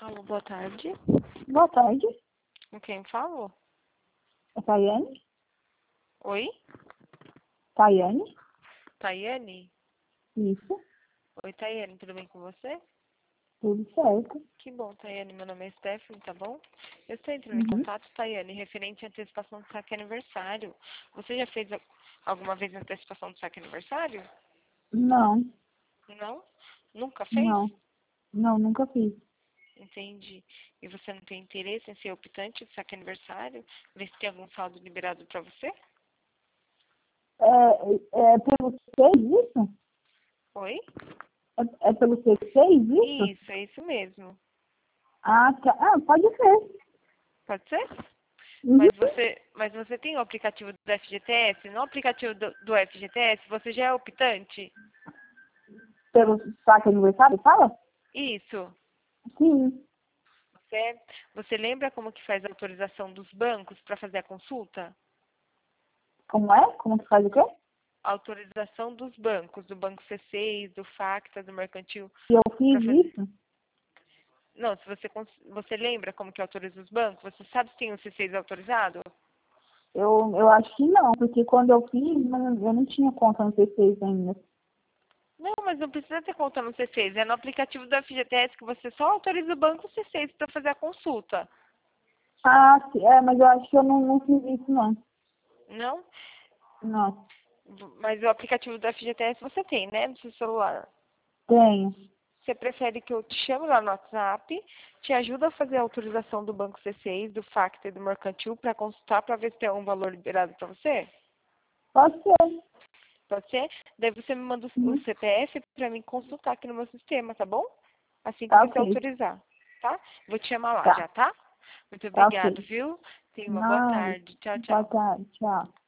Alô, boa tarde. Boa tarde. Com quem falo? É Tayane? Oi? Tayane? Tayane? Isso. Oi, Tayane, tudo bem com você? Tudo certo. Que bom, Tayane. Meu nome é Stephanie, tá bom? Eu estou entrando em Uhum. contato, Tayane, referente à antecipação do saque aniversário. Você já fez alguma vez antecipação do saque aniversário? Não, Não? Nunca fez? não. Não, nunca fiz. Entendi. E você não tem interesse em ser optante do saque aniversário? Ver se tem algum saldo liberado pra você? É pelo C6 isso? Oi? É pelo C6 isso? Isso, é isso mesmo. Ah, tá. Ah, pode ser. Pode ser? Uhum. Mas você tem o aplicativo do FGTS? No aplicativo do FGTS, você já é optante? Pelo saque aniversário, fala? Isso. Sim. Você lembra como que faz a autorização dos bancos para fazer a consulta? Como é? Como que faz o quê? A autorização dos bancos, do Banco C6, do Facta, do Mercantil, Se eu para fiz fazer... isso? Não, se você lembra como que autoriza os bancos? Você sabe se tem o C6 autorizado? Eu acho que não, porque quando eu fiz, eu não tinha conta no C6 ainda. Não, mas não precisa ter conta no C6. É no aplicativo do FGTS que você só autoriza o Banco C6 para fazer a consulta. Ah, mas eu acho que eu não fiz isso, não. Não? Não. Mas o aplicativo do FGTS você tem, né? No seu celular. Tenho. Você prefere que eu te chame lá no WhatsApp, te ajude a fazer a autorização do Banco C6, do Facta e do Mercantil para consultar para ver se tem algum valor liberado para você? Pode ser. Pode ser? Daí você me manda o Uhum. CPF para mim consultar aqui no meu sistema, tá bom? Assim que Tá você ok. autorizar, tá? Vou te chamar lá Tá. já, tá? Muito Tá obrigada, ok. viu? Tenha uma boa Nada. tarde. Tchau, Boa tchau. tarde. Tchau.